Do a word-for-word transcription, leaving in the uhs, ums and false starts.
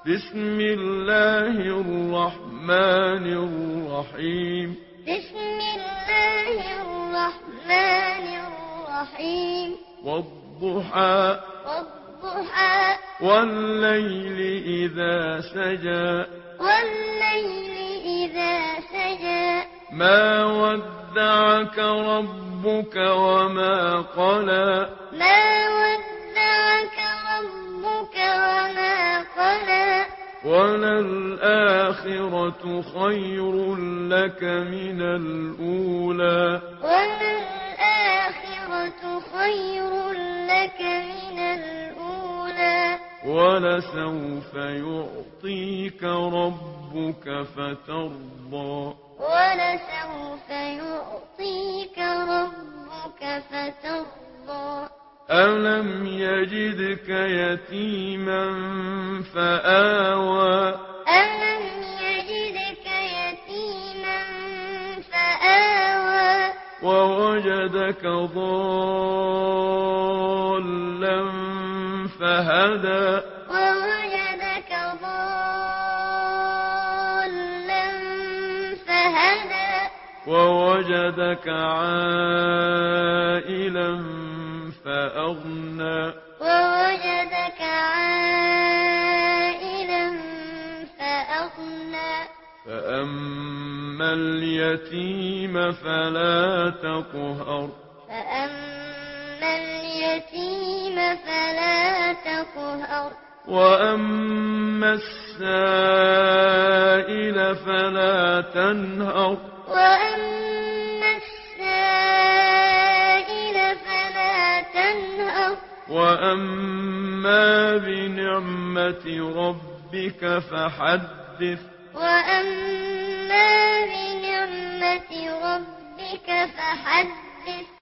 بسم الله الرحمن الرحيم بسم الله الرحمن الرحيم والضحى والضحى والليل إذا سجى والليل إذا سجى ما ودعك ربك وما قلى ما ودعك ربك وما قلى وللآخرة خير لك من الأولى وللآخرة خير لك من الأولى ولسوف يعطيك ربك فترضى ولسوف يعطيك ربك فترضى ألم يجدك يتيما فآوى ألم يجدك يتيما فآوى ووجدك ضالا فهدى ووجدك ضالا فهدى ووجدك عائلا فأغنى ووجدك عائلا فأغنى فأما اليتيم فلا تقهر فأما اليتيم فلا تقهر وأما السائل فلا تنهر وأما السائل فلا تنهر وأما بنعمة ربك فحدث وأما بنعمة ربك فحدث